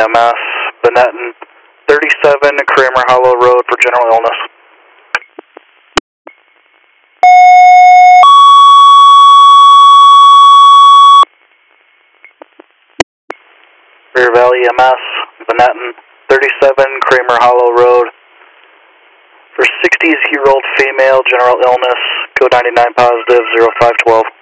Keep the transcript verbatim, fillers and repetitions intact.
M S, Benetton, thirty-seven Kramer Hollow Road for general illness. Bear Valley E M S, Benetton, thirty-seven Kramer Hollow Road for sixty-year-old female, general illness, code ninety-nine positive, zero five twelve.